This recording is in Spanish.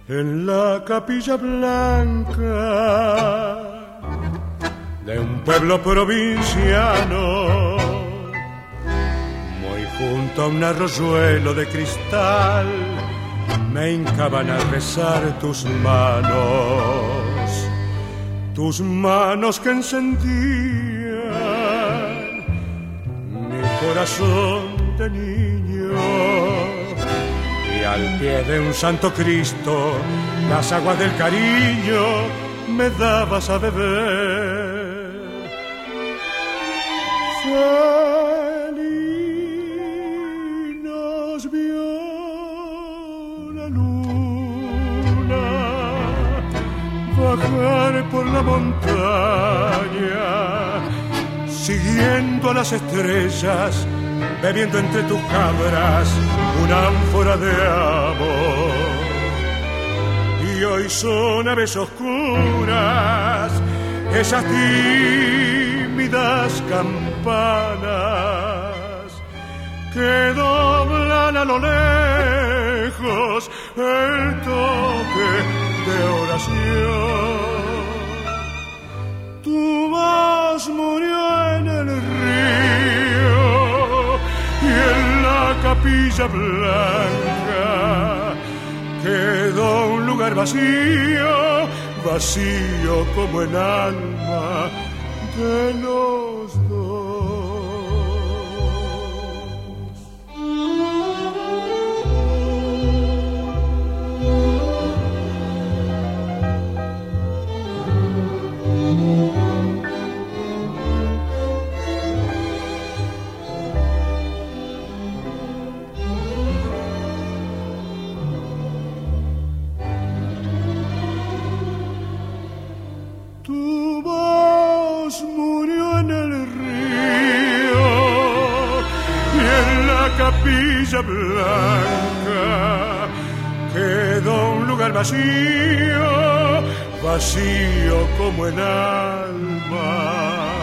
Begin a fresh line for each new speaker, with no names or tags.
en la capilla blanca de un pueblo provinciano, muy junto a un arroyuelo de cristal, me hincaban a rezar tus manos que encendían mi corazón de niño. Y al pie de un santo Cristo, las aguas del cariño me dabas a beber. Feliz nos vio la luna bajar por la montaña, siguiendo a las estrellas, bebiendo entre tus cabras una ánfora de amor. Y hoy son aves oscuras esas tímidas campanas que doblan a lo lejos el toque de oración. Tu voz murió en el río y en la capilla blanca quedó un lugar vacío, vacío como el alma de los dos. Capilla blanca quedó un lugar vacío, vacío como el alma